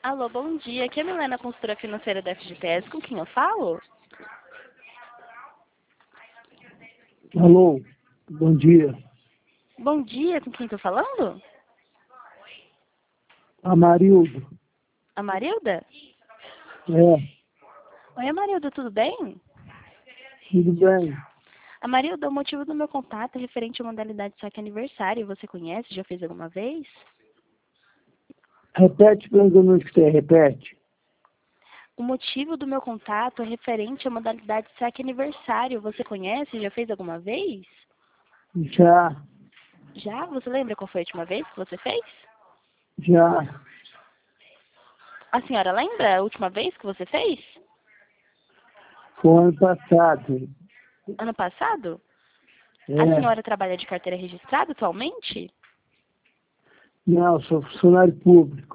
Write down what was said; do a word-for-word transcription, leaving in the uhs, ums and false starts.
Alô, bom dia. Aqui é a Milena, consultora financeira da F G T S. Com quem eu falo? Alô, bom dia. Bom dia, com quem estou falando? Amarildo. A Marilda? É, Oi, Marilda, tudo bem? tudo bem. A Marilda, o motivo do meu contato é referente à modalidade saque aniversário. Você conhece? Já fez alguma vez? Repete, porque eu não escutei, repete. O motivo do meu contato é referente à modalidade saque aniversário. Você conhece? Já fez alguma vez? Já, Já? Você lembra qual foi a última vez que você fez? já. A senhora lembra a última vez que você fez? Foi ano passado. Ano passado? A É, senhora trabalha de carteira registrada atualmente? não, sou funcionário público.